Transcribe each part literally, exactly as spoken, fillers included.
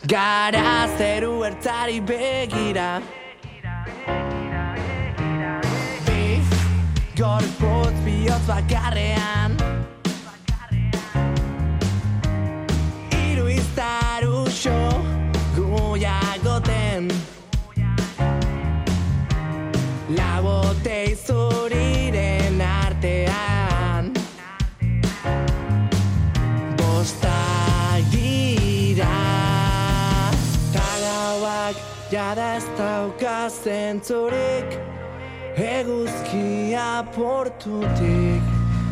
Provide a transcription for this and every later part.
Gara zeru ertzari begira Bi, gorputz bihotz bakarrean Hiru iztaru xo guiagoten Labotei zuriren artean Bostak dira Tagauak jada ez dauka zentzurik Eguzkia portutik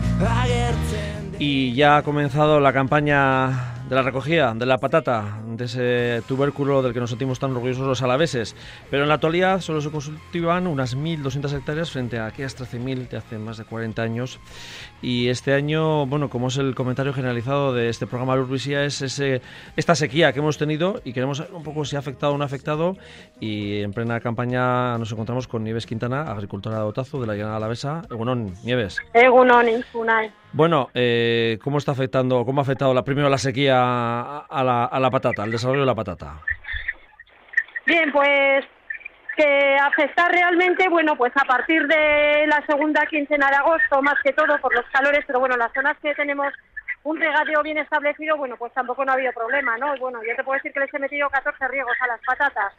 agertzen Y ya ha comenzado la campaña de la recogida de la patata, de ese tubérculo del que nos sentimos tan orgullosos los alaveses. Pero en la actualidad solo se cultivan unas mil doscientas hectáreas frente a aquellas trece mil de hace más de cuarenta años. Y este año, bueno, como es el comentario generalizado de este programa de Urvisia, es ese, esta sequía que hemos tenido y queremos saber un poco si ha afectado o no ha afectado. Y en plena campaña nos encontramos con Nieves Quintana, agricultora de Otazu, de la Llanada Alavesa. Egunon, Nieves. Egunon, Infunai. Bueno, eh, ¿cómo está afectando, cómo ha afectado la, primero la sequía a, a, la, a la patata, al desarrollo de la patata? Bien, pues que afecta realmente, bueno, pues a partir de la segunda quincena de agosto, más que todo por los calores, pero bueno, las zonas que tenemos un regadío bien establecido, bueno, pues tampoco no ha habido problema, ¿no? Y bueno, yo te puedo decir que les he metido catorce riegos a las patatas.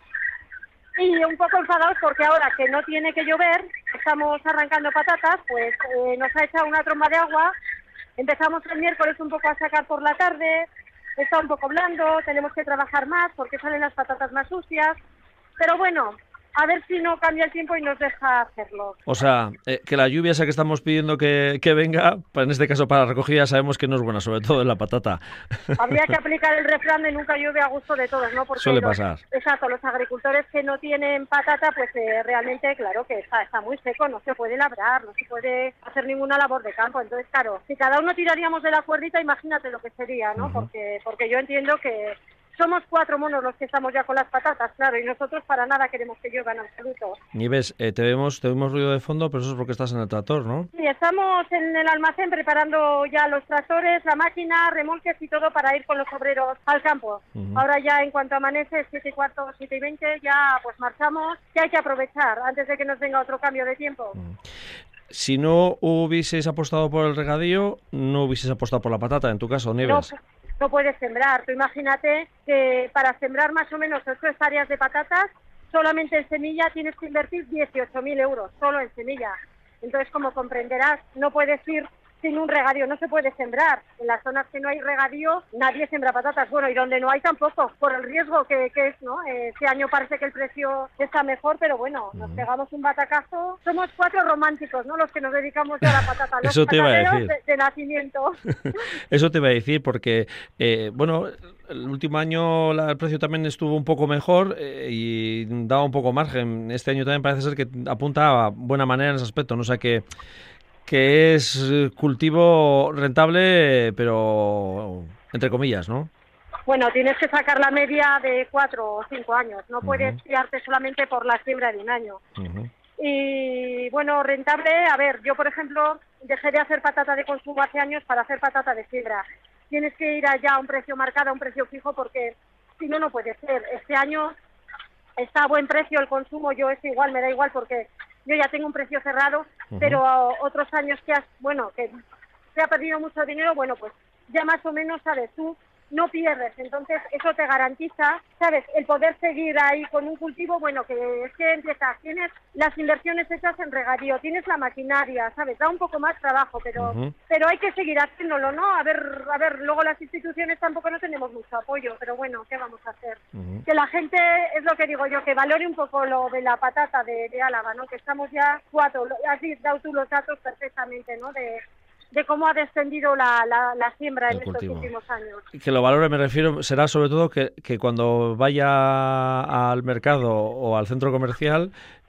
Y un poco enfadados porque ahora que no tiene que llover, estamos arrancando patatas, pues eh, nos ha echado una tromba de agua. Empezamos el miércoles un poco a sacar por la tarde, está un poco blando, tenemos que trabajar más porque salen las patatas más sucias. Pero bueno, a ver si no cambia el tiempo y nos deja hacerlo. O sea, eh, que la lluvia esa que estamos pidiendo que, que venga, pues en este caso para la recogida sabemos que no es buena, sobre todo en la patata. Habría que aplicar el refrán de nunca llueve a gusto de todos, ¿no? Porque suele los, pasar. Exacto, los agricultores que no tienen patata, pues eh, realmente, claro, que está, está muy seco, no se puede labrar, no se puede hacer ninguna labor de campo. Entonces, claro, si cada uno tiraríamos de la cuerdita, imagínate lo que sería, ¿no? Uh-huh. Porque, porque yo entiendo que somos cuatro monos los que estamos ya con las patatas, claro, y nosotros para nada queremos que llueva en absoluto. Nieves, eh, te vemos, te vemos ruido de fondo, pero eso es porque estás en el tractor, ¿no? Sí, estamos en el almacén preparando ya los tractores, la máquina, remolques y todo para ir con los obreros al campo. Uh-huh. Ahora ya en cuanto amanece, siete y cuarto, siete y veinte, ya pues marchamos, que hay que aprovechar antes de que nos venga otro cambio de tiempo. Uh-huh. Si no hubieses apostado por el regadío, no hubieses apostado por la patata, en tu caso, Nieves. No, no puedes sembrar. Tú imagínate que para sembrar más o menos ocho hectáreas de patatas, solamente en semilla tienes que invertir dieciocho mil euros, solo en semilla. Entonces, como comprenderás, no puedes ir sin un regadío, no se puede sembrar. En las zonas que no hay regadío, nadie siembra patatas. Bueno, y donde no hay tampoco, por el riesgo que, que es, ¿no? Eh, este año parece que el precio está mejor, pero bueno, nos pegamos un batacazo. Somos cuatro románticos, ¿no? Los que nos dedicamos ya a la patata. Los Eso te iba a decir. De, de nacimiento. Eso te iba a decir, porque, eh, bueno, el último año la, el precio también estuvo un poco mejor eh, y daba un poco margen. Este año también parece ser que apunta a buena manera en ese aspecto, ¿no? O sea que... que es cultivo rentable, pero entre comillas, ¿no? Bueno, tienes que sacar la media de cuatro o cinco años, no uh-huh. puedes fiarte solamente por la siembra de un año. Uh-huh. Y bueno, rentable, a ver, yo por ejemplo dejé de hacer patata de consumo hace años para hacer patata de siembra. Tienes que ir allá a un precio marcado, a un precio fijo, porque si no, no puede ser. Este año está a buen precio el consumo, yo es igual, me da igual porque... yo ya tengo un precio cerrado, uh-huh. pero otros años que has, bueno, que se ha perdido mucho dinero, bueno, pues ya más o menos, sabes, tú no pierdes, entonces eso te garantiza, sabes, el poder seguir ahí con un cultivo, bueno, que es que empiezas, tienes las inversiones hechas en regadío, tienes la maquinaria, sabes, da un poco más trabajo, pero uh-huh. pero hay que seguir haciéndolo, ¿no? A ver, a ver, luego las instituciones tampoco no tenemos mucho apoyo, pero bueno, ¿qué vamos a hacer? Uh-huh. Que la gente, es lo que digo yo, que valore un poco lo de la patata de, de Álava, ¿no? Que estamos ya cuatro, has dado tú los datos perfectamente, ¿no? De de cómo ha descendido la, la, la siembra el en cultivo. Estos últimos años. Que lo valore, me refiero, será sobre todo que, que cuando vaya al mercado o al centro comercial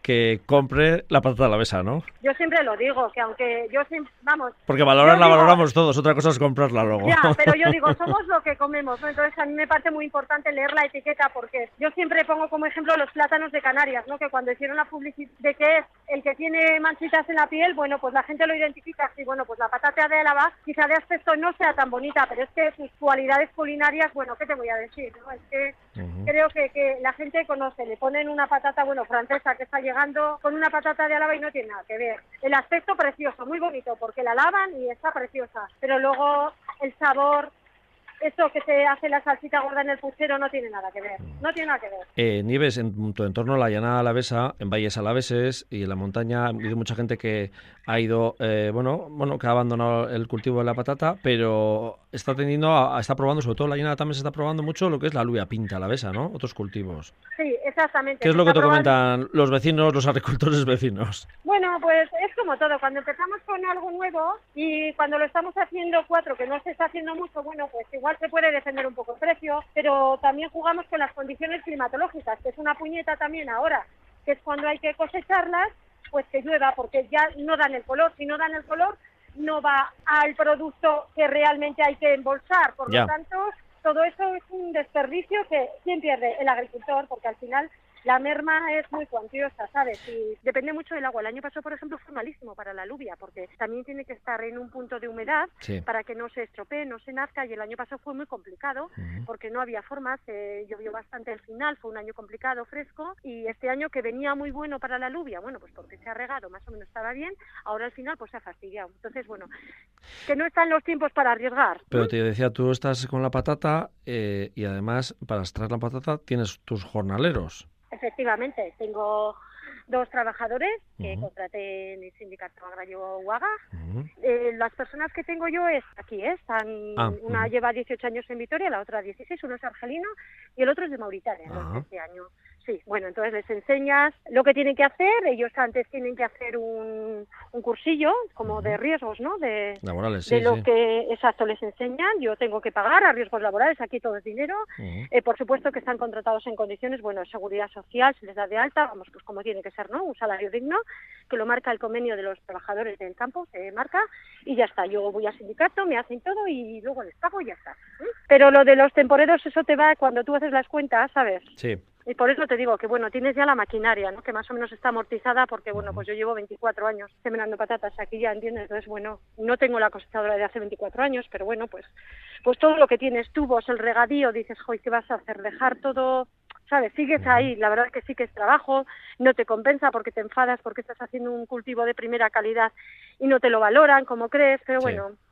que compre la patata alavesa, ¿no? Yo siempre lo digo, que aunque yo siempre, vamos... Porque valorarla digo, valoramos todos, otra cosa es comprarla luego. Ya, pero yo digo, somos lo que comemos, ¿no? Entonces a mí me parece muy importante leer la etiqueta, porque yo siempre pongo como ejemplo los plátanos de Canarias, ¿no? Que cuando hicieron la publicidad de que es el que tiene manchitas en la piel, bueno, pues la gente lo identifica así. Bueno, pues la patata de Álava quizá de aspecto no sea tan bonita, pero es que sus cualidades culinarias, bueno, ¿qué te voy a decir? ¿No? Es que uh-huh. creo que, que la gente conoce, le ponen una patata, bueno, francesa que está llegando con una patata de Álava y no tiene nada que ver. El aspecto precioso, muy bonito, porque la lavan y está preciosa, pero luego el sabor, eso que se hace la salsita gorda en el puchero no tiene nada que ver, no tiene nada que ver. Eh, Nieves, en tu entorno, la llanada alavesa, en valles alaveses y en la montaña, ha habido mucha gente que ha ido, eh, bueno, bueno, que ha abandonado el cultivo de la patata, pero está teniendo, a, está probando, sobre todo la llanada también se está probando mucho lo que es la alubia pinta alavesa, ¿no? Otros cultivos. Sí, exactamente. ¿Qué es lo que te probando... comentan los vecinos, los agricultores vecinos? Bueno, pues es como todo, cuando empezamos con algo nuevo y cuando lo estamos haciendo cuatro, que no se está haciendo mucho, bueno, pues igual se puede defender un poco el precio, pero también jugamos con las condiciones climatológicas, que es una puñeta también ahora, que es cuando hay que cosecharlas, pues que llueva, porque ya no dan el color. Si no dan el color, no va al producto que realmente hay que embolsar. Por ya. lo tanto, todo eso es un desperdicio que ¿quién pierde? El agricultor, porque al final la merma es muy cuantiosa, ¿sabes? Y depende mucho del agua. El año pasado, por ejemplo, fue malísimo para la alubia, porque también tiene que estar en un punto de humedad sí. para que no se estropee, no se nazca, y el año pasado fue muy complicado, uh-huh. porque no había formas, eh, llovió bastante al final, fue un año complicado, fresco, y este año que venía muy bueno para la alubia, bueno, pues porque se ha regado, más o menos estaba bien, ahora al final pues se ha fastidiado. Entonces, bueno, que no están los tiempos para arriesgar. Pero te decía, tú estás con la patata eh, y además para extraer la patata tienes tus jornaleros. Efectivamente, tengo dos trabajadores que uh-huh. contraté en el sindicato agrario Uaga. Uh-huh. Eh, las personas que tengo yo es aquí, ¿eh? Están, ah, una uh-huh. lleva dieciocho años en Vitoria, la otra dieciséis, uno es argelino y el otro es de Mauritania, uh-huh. ¿no? Este año. Sí, bueno, entonces les enseñas lo que tienen que hacer. Ellos antes tienen que hacer un, un cursillo como uh-huh. de riesgos, ¿no? De, laborales, de sí, lo sí. que exacto les enseñan. Yo tengo que pagar a riesgos laborales, aquí todo es dinero. Uh-huh. Eh, por supuesto que están contratados en condiciones, bueno, seguridad social, se les da de alta, vamos, pues como tiene que ser, ¿no? Un salario digno, que lo marca el convenio de los trabajadores del campo, se marca, y ya está. Yo voy al sindicato, me hacen todo y luego les pago y ya está. ¿eh? Pero lo de los temporeros, eso te va cuando tú haces las cuentas, ¿sabes? Sí. Y por eso te digo que, bueno, tienes ya la maquinaria, ¿no? Que más o menos está amortizada porque, bueno, pues yo llevo veinticuatro años sembrando patatas aquí ya, ¿entiendes? Entonces, bueno, no tengo la cosechadora de hace veinticuatro años, pero bueno, pues pues todo lo que tienes, tubos, el regadío, dices, joy, ¿qué vas a hacer? Dejar todo, ¿sabes? Sigues ahí, la verdad es que sí que es trabajo, no te compensa porque te enfadas porque estás haciendo un cultivo de primera calidad y no te lo valoran como crees, pero bueno... Sí.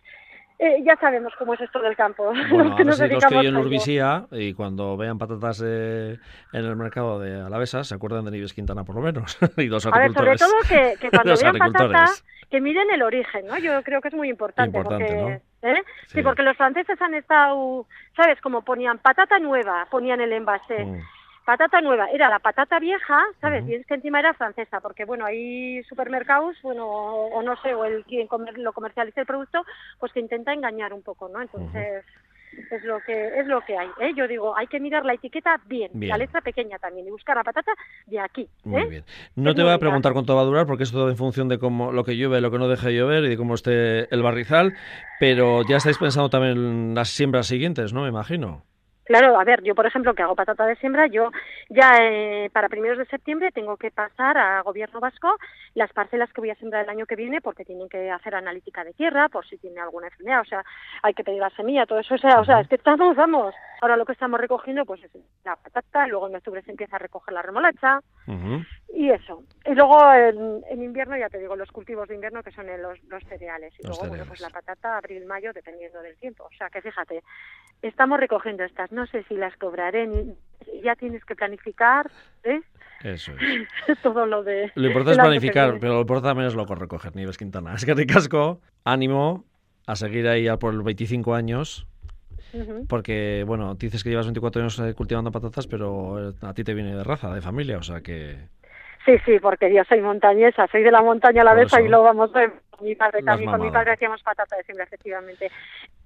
Eh, ya sabemos cómo es esto del campo. Bueno, los que nos los que oyen a Urbisía y cuando vean patatas eh, en el mercado de Alavesa se acuerdan de Nieves Quintana por lo menos y los agricultores. A ver, sobre todo que, que cuando vean patatas que miren el origen, ¿no? Yo creo que es muy importante. Importante, porque, ¿no? ¿eh? Sí. Sí, porque los franceses han estado, ¿sabes? Como ponían patata nueva, ponían el envase. Mm. Patata nueva, era la patata vieja, ¿sabes? Uh-huh. Y es que encima era francesa, porque bueno, hay supermercados, bueno, o, o no sé, o el quien comer, lo comercializa el producto, pues que intenta engañar un poco, ¿no? Entonces, uh-huh. es lo que es lo que hay, ¿eh? Yo digo, hay que mirar la etiqueta bien, bien, la letra pequeña también, y buscar la patata de aquí, ¿eh? Muy bien. No es te voy a preguntar cuánto va a durar, porque es todo en función de cómo lo que llueve, lo que no deje de llover y de cómo esté el barrizal, pero ya estáis pensando también en las siembras siguientes, ¿no? Me imagino. Claro, a ver, yo por ejemplo que hago patata de siembra, yo ya eh, para primeros de septiembre tengo que pasar a Gobierno Vasco las parcelas que voy a sembrar el año que viene porque tienen que hacer analítica de tierra por si tiene alguna enfermedad, o sea, hay que pedir la semilla, todo eso, o sea, o sea, es que estamos, vamos, ahora lo que estamos recogiendo pues es la patata, luego en octubre se empieza a recoger la remolacha uh-huh. y eso, y luego en, en invierno ya te digo, los cultivos de invierno que son en los, los cereales, y los luego cereales. Bueno, pues la patata abril, mayo, dependiendo del tiempo, o sea, que fíjate, estamos recogiendo estas, no sé si las cobraré, ni, ya tienes que planificar, ¿eh? Eso es. Todo lo de... Lo importante es planificar, pero lo importante también es luego recoger, Nieves Quintana. Es que ricasco, ánimo a seguir ahí a por los veinticinco años, uh-huh. porque, bueno, dices que llevas veinticuatro años cultivando patatas, pero a ti te viene de raza, de familia, o sea que... Sí, sí, porque yo soy montañesa, soy de la montaña a la vez y lo vamos a ver. Mi padre, también con mi padre hacíamos patata de siembra, efectivamente.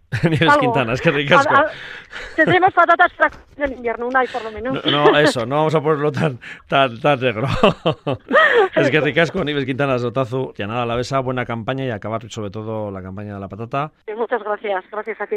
Nieves Algo. Quintana, es que ricasco. A- a- Tendremos patatas para el invierno, una y por lo menos. No, no, eso, no vamos a ponerlo tan, tan, tan negro. Es que ricasco, Nieves Quintana, Otazu, Llanada Alavesa, buena campaña y acabar sobre todo la campaña de la patata. Muchas gracias, gracias a ti.